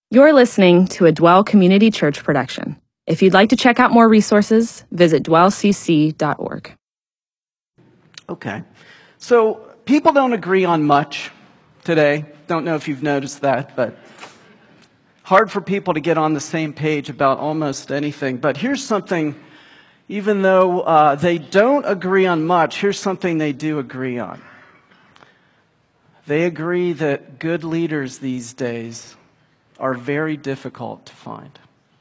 You're listening to a Dwell Community Church production. If you'd like to check out more resources, visit dwellcc.org. Okay. So people don't agree on much today. Don't know if you've noticed that, but hard for people to get on the same page about almost anything. But here's something, even though they don't agree on much, here's something they do agree on. They agree that good leaders these days are very difficult to find.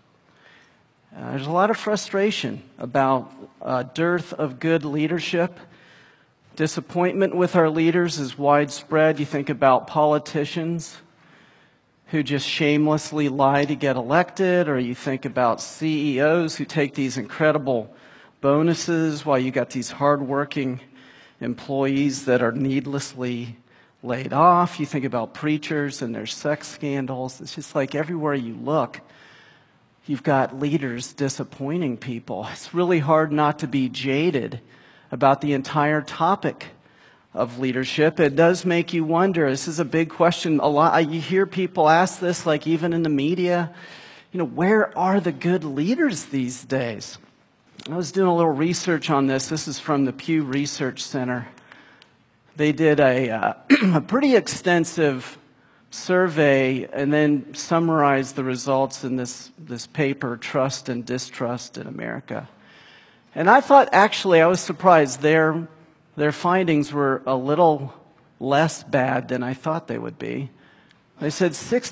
There's a lot of frustration about dearth of good leadership. Disappointment with our leaders is widespread. You think about politicians who just shamelessly lie to get elected, or you think about CEOs who take these incredible bonuses while you got these hardworking employees that are needlessly laid off. You think about preachers and their sex scandals. It's just like everywhere you look, you've got leaders disappointing people. It's really hard not to be jaded about the entire topic of leadership. It does make you wonder. This is a big question. A lot you hear people ask this, like even in the media. Where are the good leaders these days? I was doing a little research on this. This is from the Pew Research Center. They did a pretty extensive survey and then summarized the results in this paper, Trust and Distrust in America. And I thought, actually, I was surprised their findings were a little less bad than I thought they would be. They said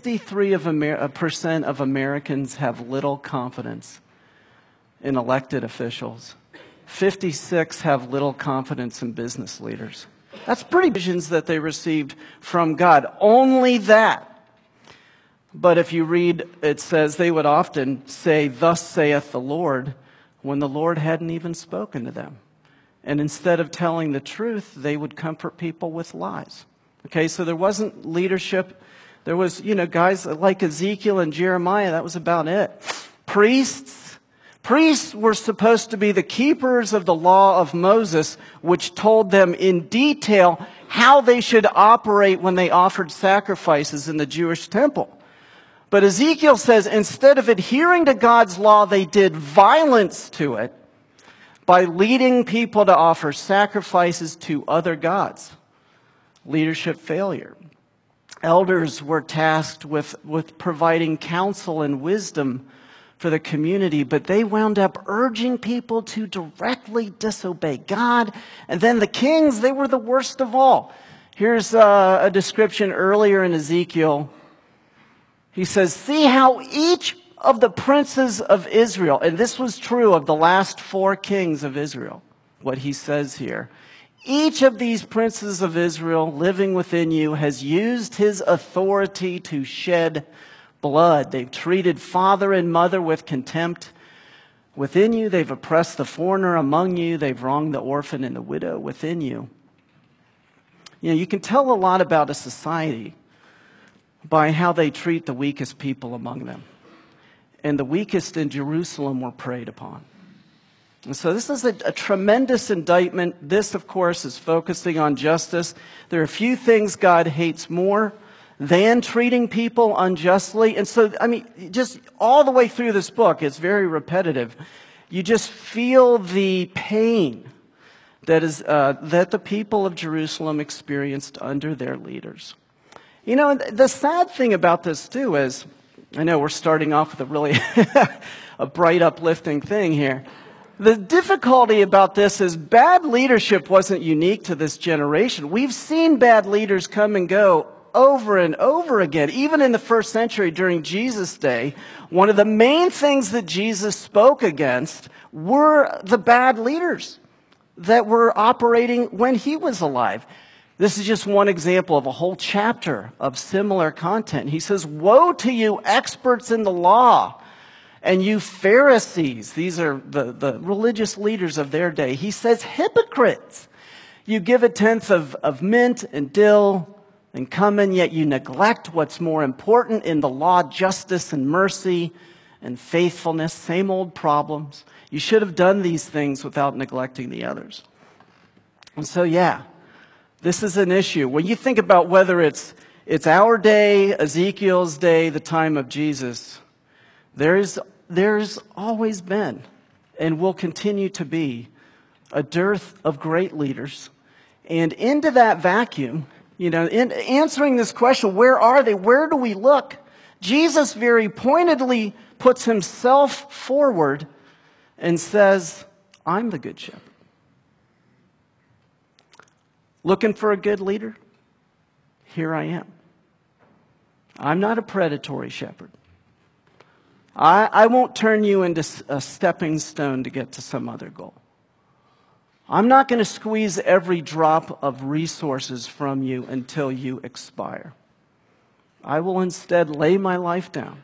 63% of Americans have little confidence in elected officials. 56% have little confidence in business leaders. That's pretty visions that they received from God. Only that. But if you read, it says they would often say, "Thus saith the Lord," when the Lord hadn't even spoken to them. And instead of telling the truth, they would comfort people with lies. Okay, so there wasn't leadership. There was, guys like Ezekiel and Jeremiah, that was about it. Priests were supposed to be the keepers of the law of Moses, which told them in detail how they should operate when they offered sacrifices in the Jewish temple. But Ezekiel says instead of adhering to God's law, they did violence to it by leading people to offer sacrifices to other gods. Leadership failure. Elders were tasked with providing counsel and wisdom for the community, but they wound up urging people to directly disobey God. And then the kings, they were the worst of all. Here's a description earlier in Ezekiel. He says, "See how each of the princes of Israel," and this was true of the last 4 kings of Israel, what he says here. "Each of these princes of Israel living within you has used his authority to shed blood. They've treated father and mother with contempt. Within you, they've oppressed the foreigner among you. They've wronged the orphan and the widow within you." You can tell a lot about a society by how they treat the weakest people among them. And the weakest in Jerusalem were preyed upon. And so this is a tremendous indictment. This, of course, is focusing on justice. There are a few things God hates more than treating people unjustly. And so, just all the way through this book, it's very repetitive. You just feel the pain that the people of Jerusalem experienced under their leaders. The sad thing about this, too, is, I know we're starting off with a really a bright, uplifting thing here. The difficulty about this is bad leadership wasn't unique to this generation. We've seen bad leaders come and go over and over again. Even in the first century during Jesus' day, one of the main things that Jesus spoke against were the bad leaders that were operating when he was alive. This is just one example of a whole chapter of similar content. He says, "Woe to you, experts in the law, and you Pharisees." These are the religious leaders of their day. He says, "Hypocrites, you give a tenth of mint and dill and cumin, yet you neglect what's more important in the law, justice and mercy and faithfulness." Same old problems. You should have done these things without neglecting the others. And so, this is an issue. When you think about whether it's It's our day, Ezekiel's day, the time of Jesus. There's always been and will continue to be a dearth of great leaders. And into that vacuum, in answering this question, where are they? Where do we look? Jesus very pointedly puts himself forward and says, I'm the good shepherd. Looking for a good leader? Here I am. I'm not a predatory shepherd. I won't turn you into a stepping stone to get to some other goal. I'm not going to squeeze every drop of resources from you until you expire. I will instead lay my life down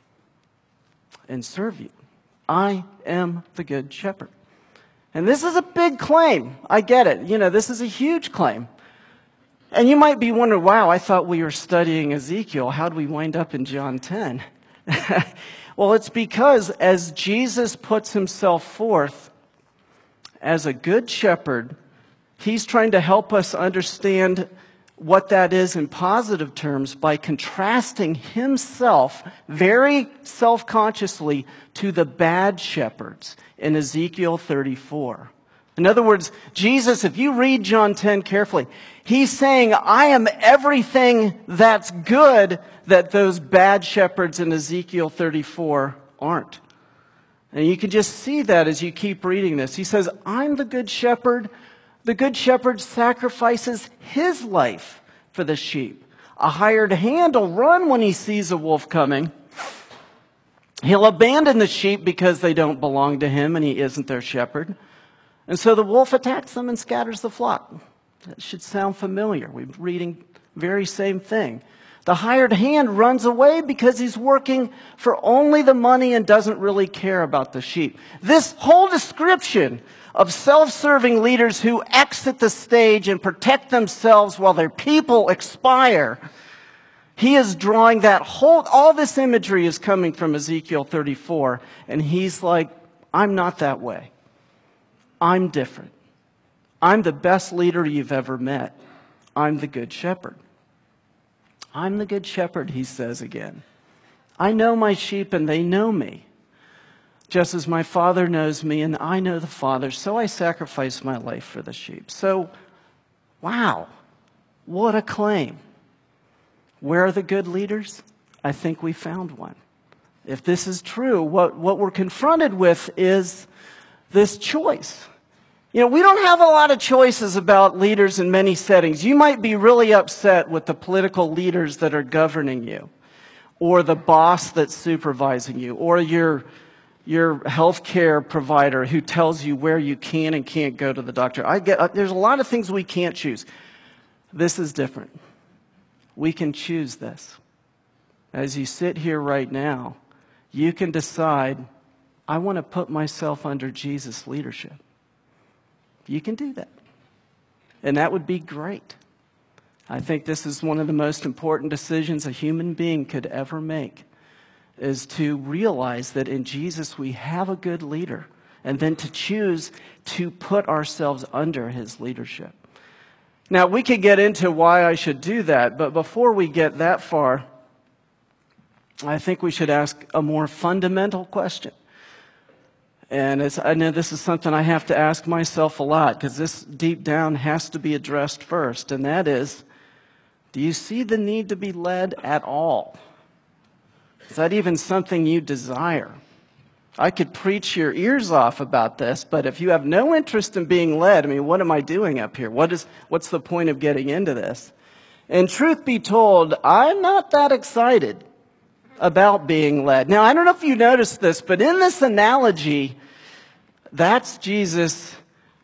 and serve you. I am the good shepherd. And this is a big claim. I get it. This is a huge claim. And you might be wondering, wow, I thought we were studying Ezekiel. How did we wind up in John 10? Well, it's because as Jesus puts himself forth as a good shepherd, he's trying to help us understand what that is in positive terms by contrasting himself very self-consciously to the bad shepherds in Ezekiel 34. In other words, Jesus, if you read John 10 carefully, he's saying, I am everything that's good that those bad shepherds in Ezekiel 34 aren't. And you can just see that as you keep reading this. He says, I'm the good shepherd. The good shepherd sacrifices his life for the sheep. A hired hand will run when he sees a wolf coming. He'll abandon the sheep because they don't belong to him and he isn't their shepherd. And so the wolf attacks them and scatters the flock. That should sound familiar. We're reading very same thing. The hired hand runs away because he's working for only the money and doesn't really care about the sheep. This whole description of self-serving leaders who exit the stage and protect themselves while their people expire, he is drawing all this imagery is coming from Ezekiel 34, and he's like, I'm not that way. I'm different. I'm the best leader you've ever met. I'm the good shepherd. I'm the good shepherd, he says again. I know my sheep and they know me. Just as my Father knows me and I know the Father, so I sacrifice my life for the sheep. So, wow, what a claim. Where are the good leaders? I think we found one. If this is true, what we're confronted with is this choice. We don't have a lot of choices about leaders in many settings. You might be really upset with the political leaders that are governing you, or the boss that's supervising you, or your health care provider who tells you where you can and can't go to the doctor. There's a lot of things we can't choose. This is different. We can choose this. As you sit here right now, you can decide, I want to put myself under Jesus' leadership. You can do that. And that would be great. I think this is one of the most important decisions a human being could ever make, is to realize that in Jesus we have a good leader, and then to choose to put ourselves under his leadership. Now, we could get into why I should do that, but before we get that far, I think we should ask a more fundamental question. And I know this is something I have to ask myself a lot, because this deep down has to be addressed first. And that is, do you see the need to be led at all? Is that even something you desire? I could preach your ears off about this, but if you have no interest in being led, what am I doing up here? What's the point of getting into this? And truth be told, I'm not that excited about being led. Now, I don't know if you noticed this, but in this analogy, that's Jesus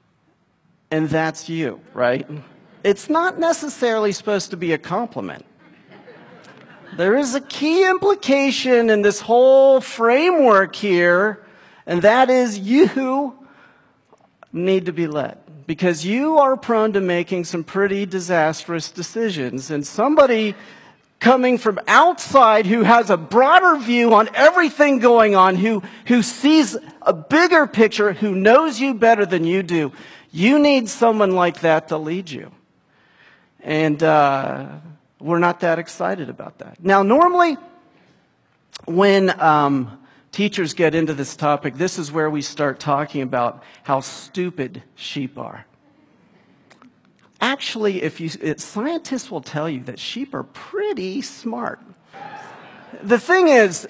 and that's you, right? It's not necessarily supposed to be a compliment. There is a key implication in this whole framework here, and that is you need to be led, because you are prone to making some pretty disastrous decisions, and somebody coming from outside who has a broader view on everything going on, who sees a bigger picture, who knows you better than you do, you need someone like that to lead you. And We're not that excited about that. Now, normally, when teachers get into this topic, this is where we start talking about how stupid sheep are. Actually, scientists will tell you that sheep are pretty smart. The thing is,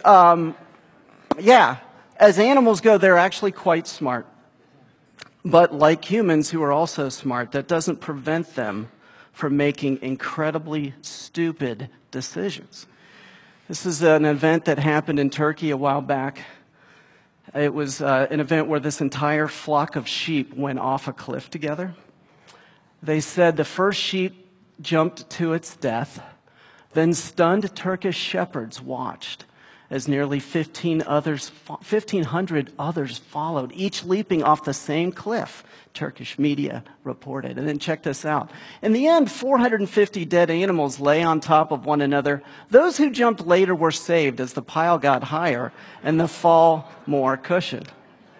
as animals go, they're actually quite smart. But like humans who are also smart, that doesn't prevent them from making incredibly stupid decisions. This is an event that happened in Turkey a while back. It was an event where this entire flock of sheep went off a cliff together. They said the first sheep jumped to its death, then stunned Turkish shepherds watched as nearly 1,500 others followed, each leaping off the same cliff, Turkish media reported. And then check this out. In the end, 450 dead animals lay on top of one another. Those who jumped later were saved as the pile got higher and the fall more cushioned.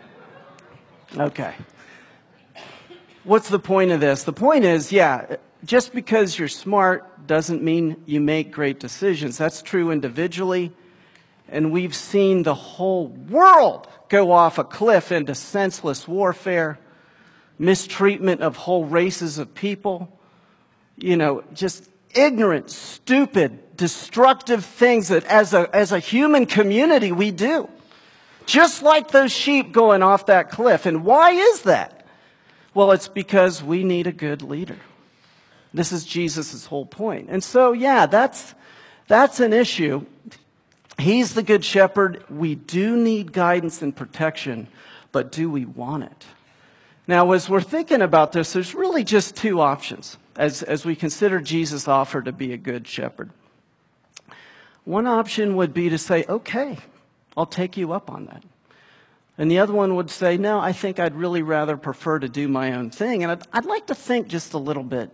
Okay. What's the point of this? The point is, just because you're smart doesn't mean you make great decisions. That's true individually. And we've seen the whole world go off a cliff into senseless warfare, mistreatment of whole races of people, just ignorant, stupid, destructive things that as a human community we do. Just like those sheep going off that cliff. And why is that? Well, it's because we need a good leader. This is Jesus' whole point. And so, that's an issue. He's the good shepherd. We do need guidance and protection, but do we want it? Now, as we're thinking about this, there's really just two options as we consider Jesus' offer to be a good shepherd. One option would be to say, okay, I'll take you up on that. And the other one would say, no, I think I'd really rather prefer to do my own thing. And I'd like to think just a little bit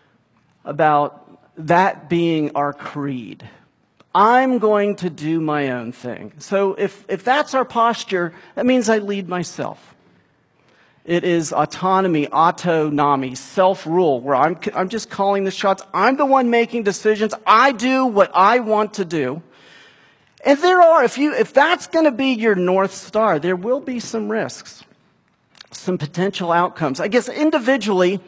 about that being our creed. I'm going to do my own thing. So if that's our posture, that means I lead myself. It is autonomy, self-rule, where I'm just calling the shots. I'm the one making decisions. I do what I want to do. And if that's going to be your North Star, there will be some risks, some potential outcomes. I guess individually,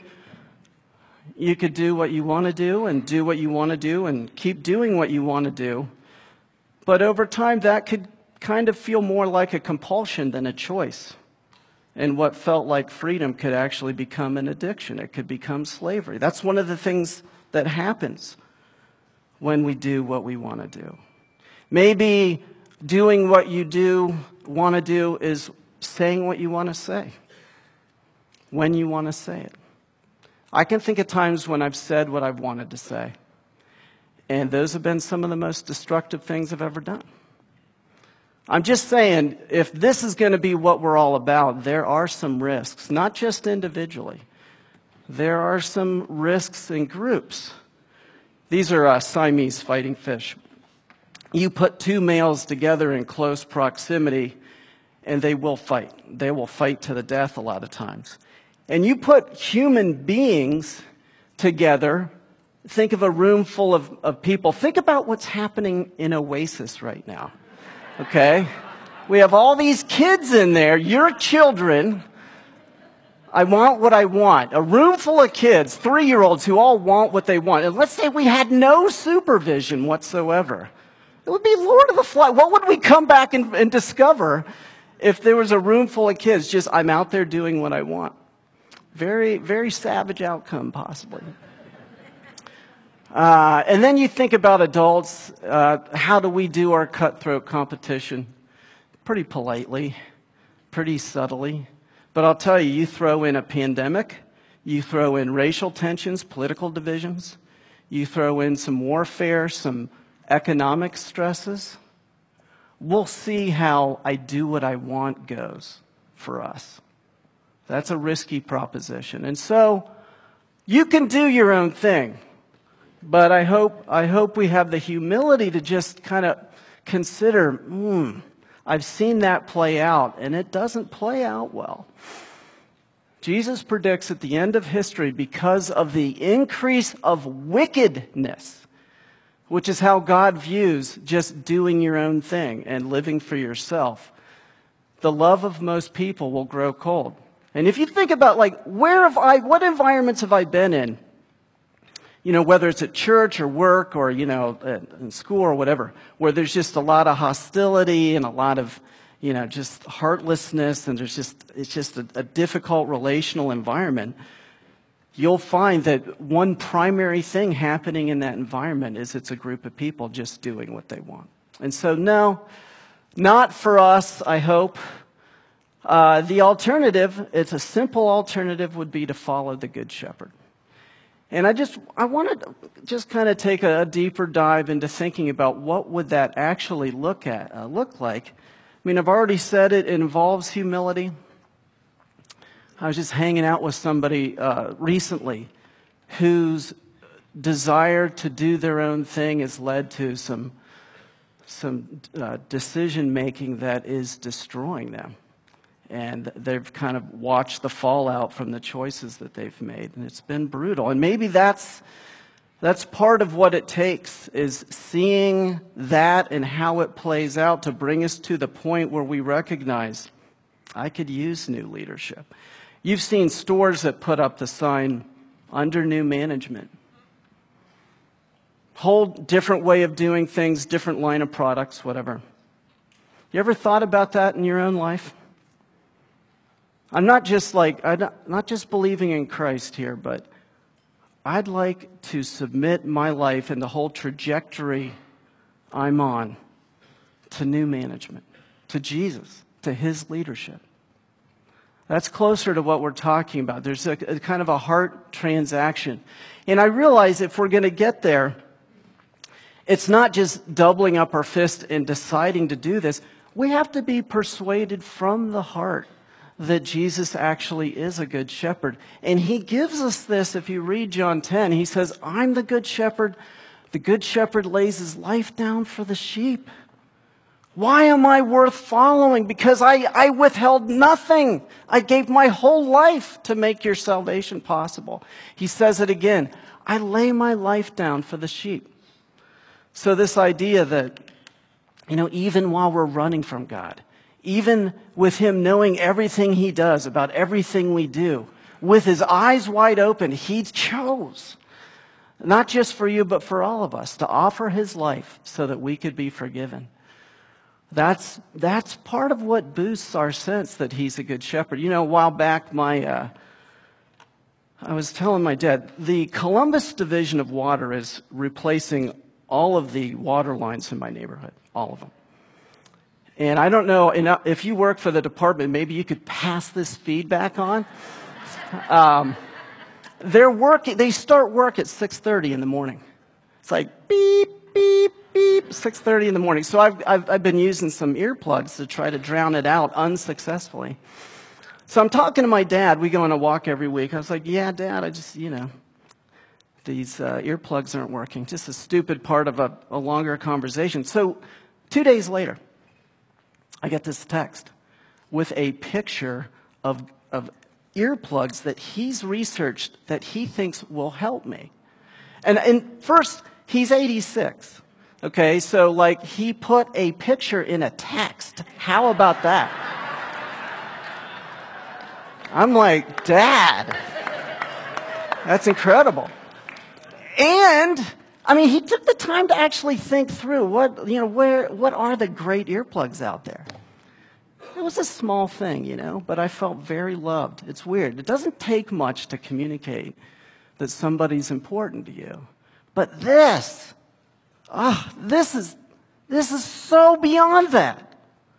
you could do what you want to do and do what you want to do and keep doing what you want to do. But over time, that could kind of feel more like a compulsion than a choice. And what felt like freedom could actually become an addiction. It could become slavery. That's one of the things that happens when we do what we want to do. Maybe doing what you want to do is saying what you want to say, when you want to say it. I can think of times when I've said what I've wanted to say, and those have been some of the most destructive things I've ever done. I'm just saying, if this is going to be what we're all about, there are some risks, not just individually. There are some risks in groups. These are Siamese fighting fish. You put two males together in close proximity, and they will fight. They will fight to the death a lot of times. And you put human beings together, think of a room full of people. Think about what's happening in Oasis right now, okay? We have all these kids in there, your children. I want what I want. A room full of kids, 3-year-olds who all want what they want. And let's say we had no supervision whatsoever. It would be Lord of the Flies. What would we come back and discover if there was a room full of kids just, I'm out there doing what I want? Very, very savage outcome, possibly. And then you think about adults. How do we do our cutthroat competition? Pretty politely, pretty subtly. But I'll tell you, you throw in a pandemic, you throw in racial tensions, political divisions, you throw in some warfare, some economic stresses, we'll see how I do what I want goes for us. That's a risky proposition. And so you can do your own thing, but I hope we have the humility to just kind of consider, I've seen that play out, and it doesn't play out well. Jesus predicts at the end of history, because of the increase of wickedness, which is how God views just doing your own thing and living for yourself, the love of most people will grow cold. And if you think about, like, what environments have I been in? You know, whether it's at church or work or, you know, in school or whatever, where there's just a lot of hostility and a lot of, you know, just heartlessness, and it's just a difficult relational environment. You'll find that one primary thing happening in that environment is it's a group of people just doing what they want. And so, no, not for us, I hope. The alternative, it's a simple alternative, would be to follow the Good Shepherd. And I want to just kind of take a deeper dive into thinking about what would that actually look like. I mean, I've already said it involves humility. I was just hanging out with somebody recently whose desire to do their own thing has led to some decision making that is destroying them. And they've kind of watched the fallout from the choices that they've made. And it's been brutal. And maybe that's part of what it takes, is seeing that and how it plays out to bring us to the point where we recognize, I could use new leadership. You've seen stores that put up the sign, under new management. Whole different way of doing things, different line of products, whatever. You ever thought about that in your own life? I'm not just believing in Christ here, but I'd like to submit my life and the whole trajectory I'm on to new management, to Jesus, to His leadership. That's closer to what we're talking about. There's a kind of a heart transaction. And I realize if we're going to get there, it's not just doubling up our fist and deciding to do this. We have to be persuaded from the heart that Jesus actually is a good shepherd. And He gives us this. If you read John 10, He says, I'm the good shepherd. The good shepherd lays his life down for the sheep. Why am I worth following? Because I withheld nothing. I gave my whole life to make your salvation possible. He says it again. I lay my life down for the sheep. So this idea that, you know, even while we're running from God, even with Him knowing everything He does about everything we do, with His eyes wide open, He chose, not just for you, but for all of us, to offer His life so that we could be forgiven. That's part of what boosts our sense that He's a good shepherd. You know, a while back, I was telling my dad, the Columbus Division of Water is replacing all of the water lines in my neighborhood, all of them. And I don't know, if you work for the department, maybe you could pass this feedback on. They start work at 6:30 in the morning. It's like beep, beep, beep, 6:30 in the morning. So I've been using some earplugs to try to drown it out unsuccessfully. So I'm talking to my dad. We go on a walk every week. I was like, yeah, Dad, these earplugs aren't working. Just a stupid part of a longer conversation. So 2 days later, I get this text with a picture of earplugs that he's researched that he thinks will help me. And first, he's 86. Okay, so like he put a picture in a text. How about that? I'm like, Dad, that's incredible. And I mean, he took the time to actually think through what are the great earplugs out there. It was a small thing, but I felt very loved. It's weird. It doesn't take much to communicate that somebody's important to you. But this is so beyond that.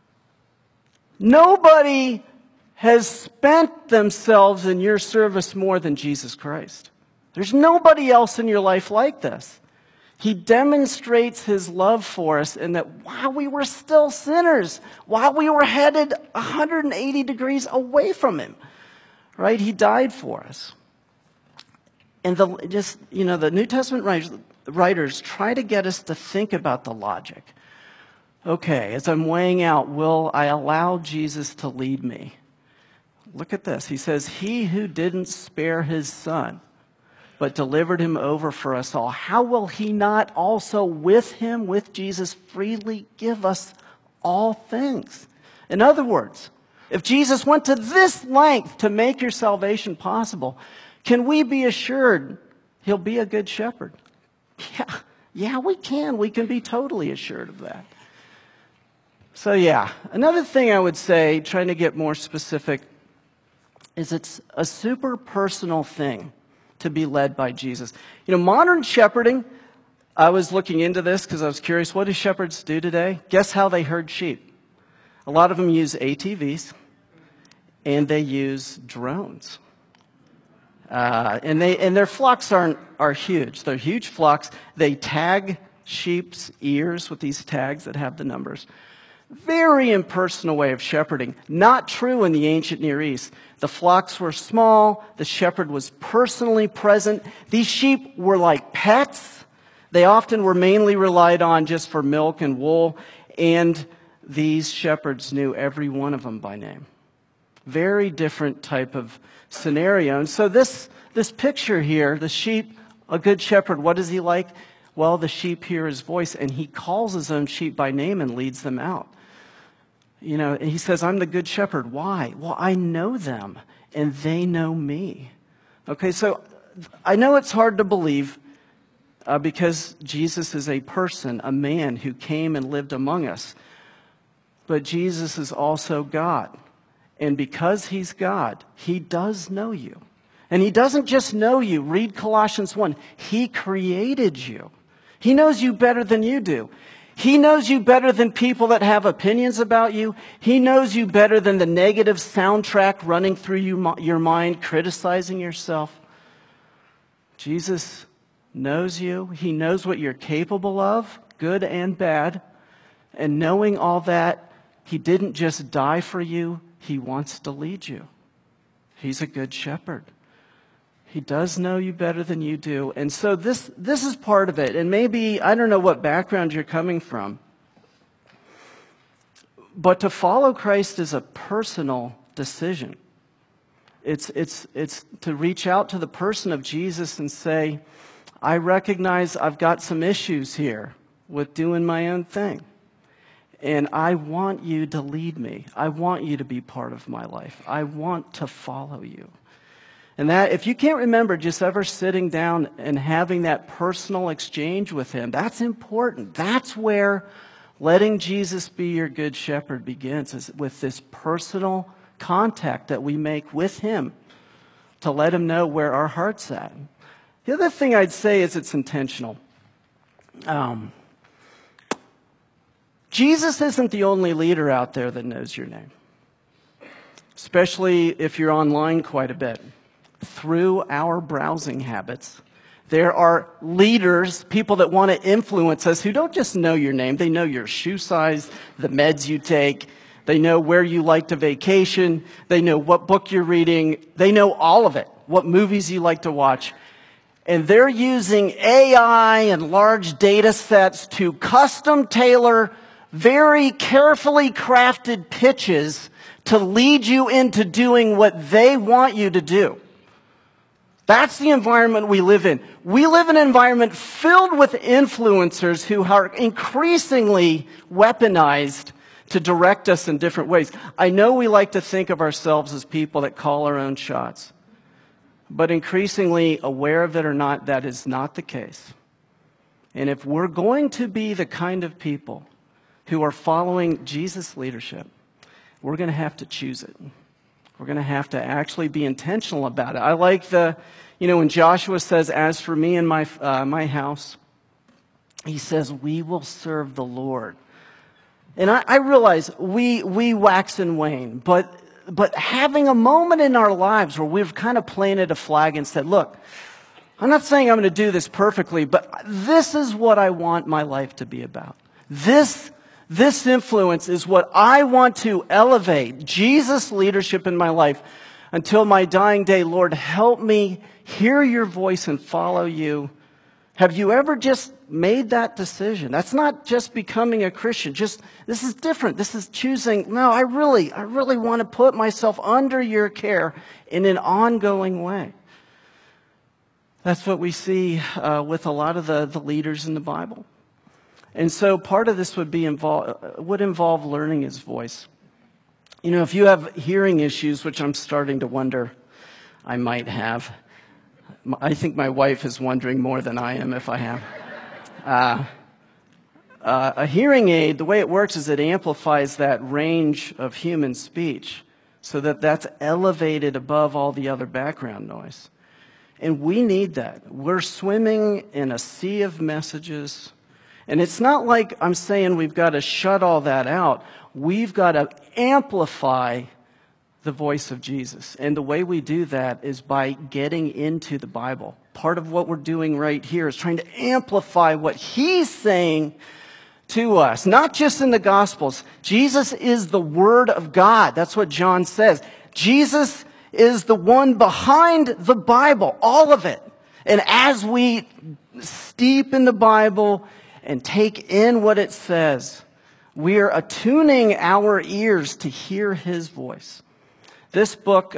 Nobody has spent themselves in your service more than Jesus Christ. There's nobody else in your life like this. He demonstrates His love for us in that while we were still sinners, while we were headed 180 degrees away from Him, right? He died for us. And the New Testament writers try to get us to think about the logic. Okay, as I'm weighing out, will I allow Jesus to lead me? Look at this. He says, He who didn't spare His Son. but delivered him over for us all, how will he not also with him, with Jesus, freely give us all things? In other words, if Jesus went to this length to make your salvation possible, can we be assured he'll be a good shepherd? Yeah, we can. We can be totally assured of that. So yeah, another thing I would say, trying to get more specific, is it's a super personal thing to be led by Jesus. You know, modern shepherding, I was looking into this because I was curious, what do shepherds do today? Guess how they herd sheep? A lot of them use ATVs, and they use drones. And their flocks are huge. They're huge flocks. They tag sheep's ears with these tags that have the numbers. Very impersonal way of shepherding. Not true in the ancient Near East. The flocks were small. The shepherd was personally present. These sheep were like pets. They often were mainly relied on just for milk and wool. And these shepherds knew every one of them by name. Very different type of scenario. And so this picture here, the sheep, a good shepherd, what is he like? Well, the sheep hear his voice, and he calls his own sheep by name and leads them out. You know, and he says, I'm the good shepherd. Why? Well, I know them, and they know me. Okay, so I know it's hard to believe because Jesus is a person, a man who came and lived among us. But Jesus is also God. And because he's God, he does know you. And he doesn't just know you. Read Colossians 1. He created you. He knows you better than you do. He knows you better than people that have opinions about you. He knows you better than the negative soundtrack running through your mind, criticizing yourself. Jesus knows you. He knows what you're capable of, good and bad. And knowing all that, he didn't just die for you. He wants to lead you. He's a good shepherd. He does know you better than you do. And so this is part of it. And maybe, I don't know what background you're coming from, but to follow Christ is a personal decision. It's to reach out to the person of Jesus and say, I recognize I've got some issues here with doing my own thing. And I want you to lead me. I want you to be part of my life. I want to follow you. And that, if you can't remember just ever sitting down and having that personal exchange with him, that's important. That's where letting Jesus be your good shepherd begins, is with this personal contact that we make with him to let him know where our heart's at. The other thing I'd say is it's intentional. Jesus isn't the only leader out there that knows your name, especially if you're online quite a bit. Through our browsing habits, there are leaders, people that want to influence us, who don't just know your name. They know your shoe size, the meds you take. They know where you like to vacation. They know what book you're reading. They know all of it, what movies you like to watch. And they're using AI and large data sets to custom tailor very carefully crafted pitches to lead you into doing what they want you to do. That's the environment we live in. We live in an environment filled with influencers who are increasingly weaponized to direct us in different ways. I know we like to think of ourselves as people that call our own shots. But increasingly, aware of it or not, that is not the case. And if we're going to be the kind of people who are following Jesus' leadership, we're going to have to choose it. We're going to have to actually be intentional about it. I like when Joshua says, as for me and my house, he says, we will serve the Lord. And I realize we wax and wane, but having a moment in our lives where we've kind of planted a flag and said, look, I'm not saying I'm going to do this perfectly, but this is what I want my life to be about. This influence is what I want to elevate, Jesus' leadership in my life until my dying day. Lord, help me hear your voice and follow you. Have you ever just made that decision? That's not just becoming a Christian. This is different. This is choosing, no, I really want to put myself under your care in an ongoing way. That's what we see with a lot of the leaders in the Bible. And so part of this would involve learning his voice. You know, if you have hearing issues, which I'm starting to wonder I might have, I think my wife is wondering more than I am if I have. A hearing aid, the way it works is it amplifies that range of human speech so that that's elevated above all the other background noise. And we need that. We're swimming in a sea of messages. And it's not like I'm saying we've got to shut all that out. We've got to amplify the voice of Jesus. And the way we do that is by getting into the Bible. Part of what we're doing right here is trying to amplify what he's saying to us, not just in the Gospels. Jesus is the Word of God. That's what John says. Jesus is the one behind the Bible, all of it. And as we steep in the Bible and take in what it says, we are attuning our ears to hear his voice. This book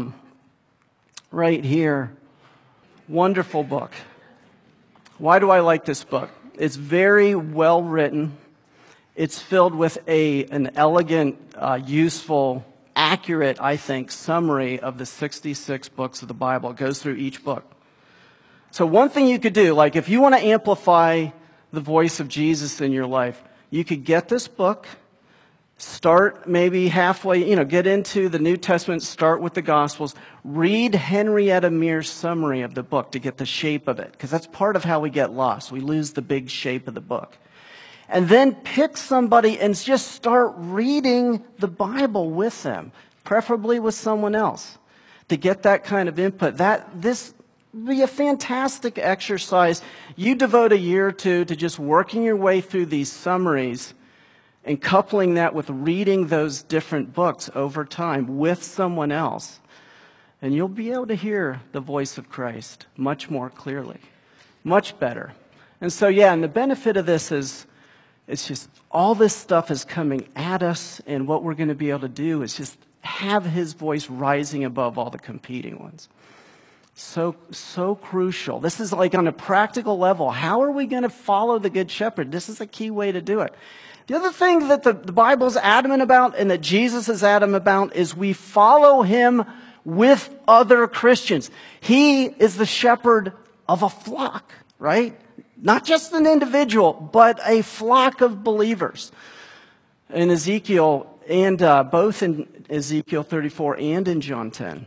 right here, wonderful book. Why do I like this book? It's very well written. It's filled with an elegant, useful, accurate, I think, summary of the 66 books of the Bible. It goes through each book. So one thing you could do, like if you want to amplify the voice of Jesus in your life, you could get this book, start maybe halfway, get into the New Testament, start with the Gospels, read Henrietta Mears' summary of the book to get the shape of it, because that's part of how we get lost. We lose the big shape of the book. And then pick somebody and just start reading the Bible with them, preferably with someone else, to get that kind of input. This would be a fantastic exercise. You devote a year or two to just working your way through these summaries and coupling that with reading those different books over time with someone else. And you'll be able to hear the voice of Christ much more clearly, much better. And so, and the benefit of this is it's just all this stuff is coming at us, and what we're going to be able to do is just have his voice rising above all the competing ones. So crucial. This is like on a practical level. How are we going to follow the Good Shepherd? This is a key way to do it. The other thing that the Bible's adamant about and that Jesus is adamant about is we follow him with other Christians. He is the shepherd of a flock, right? Not just an individual, but a flock of believers. In Ezekiel, and both in Ezekiel 34 and in John 10,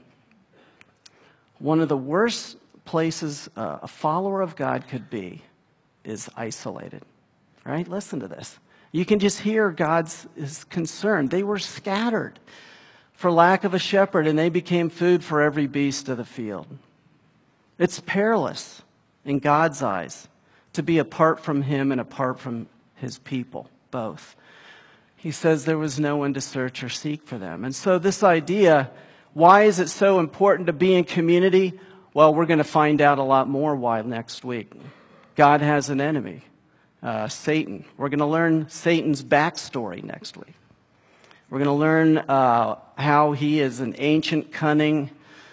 one of the worst places a follower of God could be is isolated, right? Listen to this. You can just hear God's concern. They were scattered for lack of a shepherd, and they became food for every beast of the field. It's perilous in God's eyes to be apart from him and apart from his people, both. He says there was no one to search or seek for them. And so this idea, why is it so important to be in community? Well, we're going to find out a lot more why next week. God has an enemy, Satan. We're going to learn Satan's backstory next week. We're going to learn how he is an ancient, cunning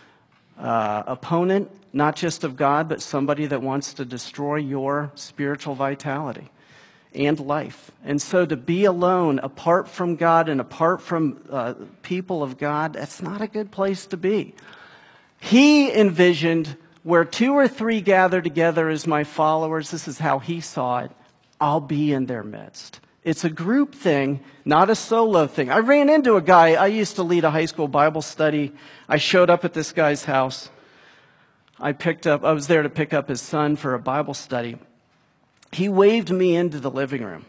opponent, not just of God, but somebody that wants to destroy your spiritual vitality and life. And so to be alone, apart from God and apart from people of God, that's not a good place to be. He envisioned where 2 or 3 gather together as my followers. This is how he saw it. I'll be in their midst. It's a group thing, not a solo thing. I ran into a guy. I used to lead a high school Bible study. I showed up at this guy's house. I was there to pick up his son for a Bible study. He waved me into the living room.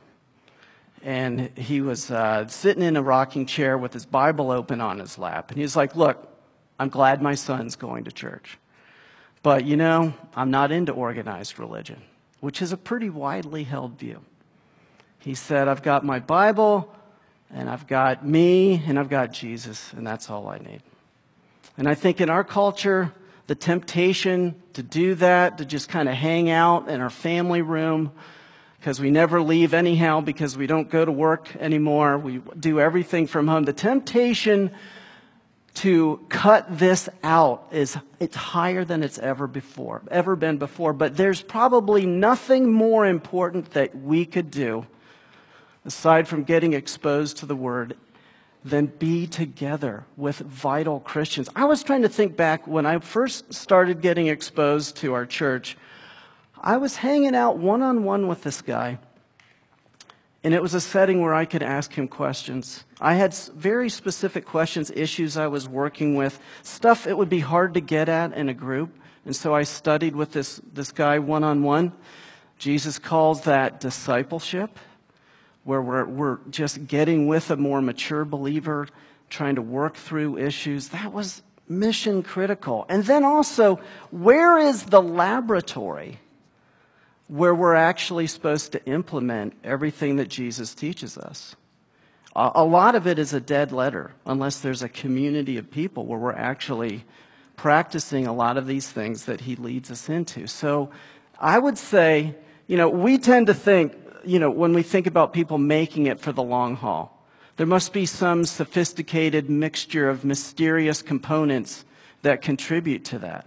And he was sitting in a rocking chair with his Bible open on his lap. And he was like, look, I'm glad my son's going to church. But, I'm not into organized religion, which is a pretty widely held view. He said, I've got my Bible, and I've got me, and I've got Jesus, and that's all I need. And I think in our culture, the temptation to do that, to just kind of hang out in our family room, because we never leave anyhow, because we don't go to work anymore, we do everything from home. The temptation to cut this out it's higher than it's ever been before. But there's probably nothing more important that we could do, aside from getting exposed to the Word, than be together with vital Christians. I was trying to think back when I first started getting exposed to our church. I was hanging out one-on-one with this guy, and it was a setting where I could ask him questions. I had very specific questions, issues I was working with, stuff it would be hard to get at in a group. And so I studied with this guy one-on-one. Jesus calls that discipleship, where we're just getting with a more mature believer, trying to work through issues. That was mission critical. And then also, where is the laboratory where we're actually supposed to implement everything that Jesus teaches us? A lot of it is a dead letter, unless there's a community of people where we're actually practicing a lot of these things that he leads us into. So I would say, we tend to think, when we think about people making it for the long haul, there must be some sophisticated mixture of mysterious components that contribute to that.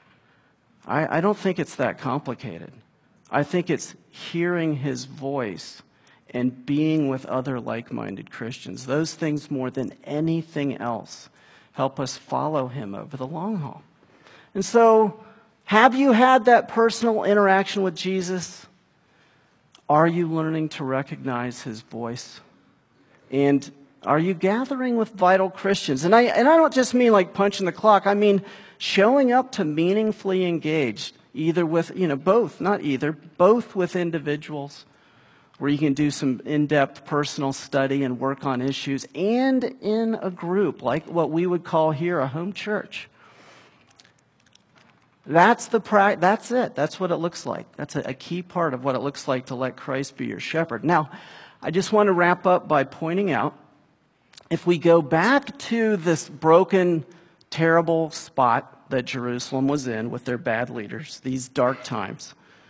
I don't think it's that complicated. I think it's hearing his voice and being with other like-minded Christians. Those things, more than anything else, help us follow him over the long haul. And so, have you had that personal interaction with Jesus? Are you learning to recognize his voice? And are you gathering with vital Christians? And I don't just mean like punching the clock. I mean showing up to meaningfully engaged, either with, both with individuals, where you can do some in-depth personal study and work on issues, and in a group, like what we would call here a home church. That's it. That's what it looks like. That's a key part of what it looks like to let Christ be your shepherd. Now, I just want to wrap up by pointing out, if we go back to this broken, terrible spot that Jerusalem was in with their bad leaders, these dark times,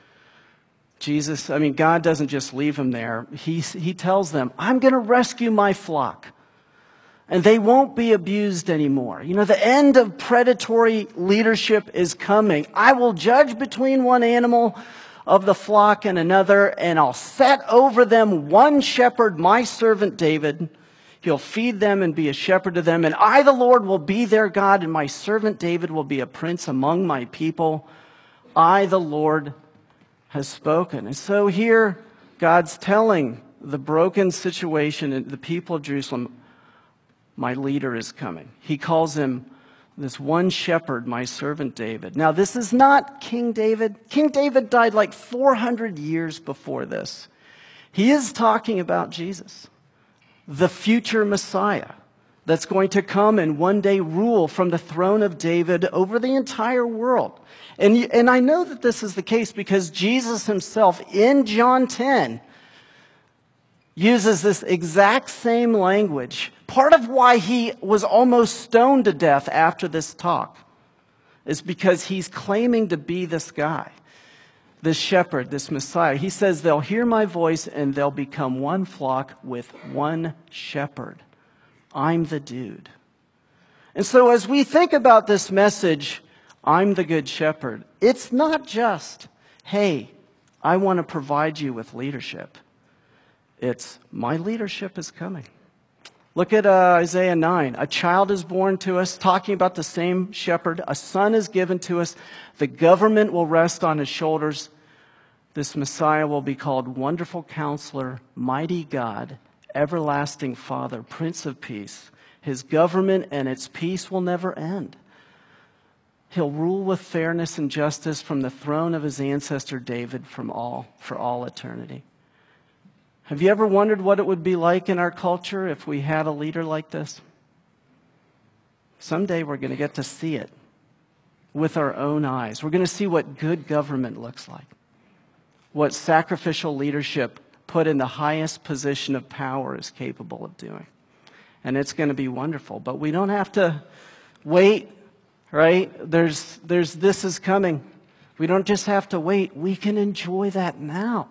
God doesn't just leave them there. He tells them, I'm going to rescue my flock. And they won't be abused anymore. The end of predatory leadership is coming. I will judge between one animal of the flock and another, and I'll set over them one shepherd, my servant David. He'll feed them and be a shepherd to them. And I, the Lord, will be their God, and my servant David will be a prince among my people. I, the Lord, has spoken. And so here, God's telling the broken situation in the people of Jerusalem, my leader is coming. He calls him this one shepherd, my servant David. Now, this is not King David. King David died like 400 years before this. He is talking about Jesus, the future Messiah that's going to come and one day rule from the throne of David over the entire world. And I know that this is the case because Jesus himself in John 10 uses this exact same language. Part of why he was almost stoned to death after this talk is because he's claiming to be this guy, this shepherd, this Messiah. He says, they'll hear my voice and they'll become one flock with one shepherd. I'm the dude. And so as we think about this message, I'm the good shepherd, it's not just, hey, I want to provide you with leadership. It's, my leadership is coming. Look at Isaiah 9. A child is born to us, talking about the same shepherd. A son is given to us. The government will rest on his shoulders. This Messiah will be called Wonderful Counselor, Mighty God, Everlasting Father, Prince of Peace. His government and its peace will never end. He'll rule with fairness and justice from the throne of his ancestor David for all eternity. Have you ever wondered what it would be like in our culture if we had a leader like this? Someday we're going to get to see it with our own eyes. We're going to see what good government looks like, what sacrificial leadership put in the highest position of power is capable of doing. And it's going to be wonderful. But we don't have to wait, right? There's this is coming. We don't just have to wait. We can enjoy that now.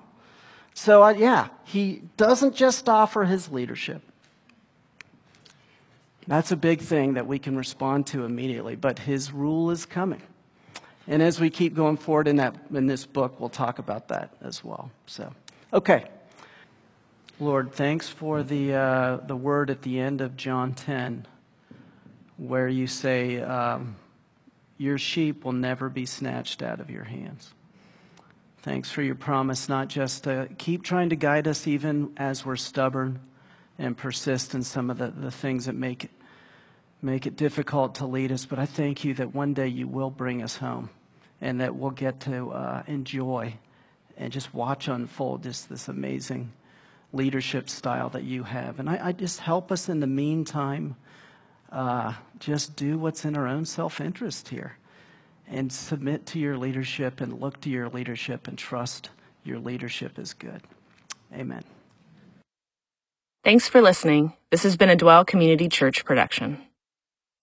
So, he doesn't just offer his leadership. That's a big thing that we can respond to immediately, but his rule is coming. And as we keep going forward in this book, we'll talk about that as well. So, okay. Lord, thanks for the word at the end of John 10, where you say, your sheep will never be snatched out of your hands. Thanks for your promise not just to keep trying to guide us even as we're stubborn and persist in some of the things that make it difficult to lead us, but I thank you that one day you will bring us home and that we'll get to enjoy and just watch unfold just this amazing leadership style that you have. And I just help us in the meantime just do what's in our own self-interest here and submit to your leadership and look to your leadership and trust your leadership is good. Amen. Thanks for listening. This has been a Dwell Community Church production.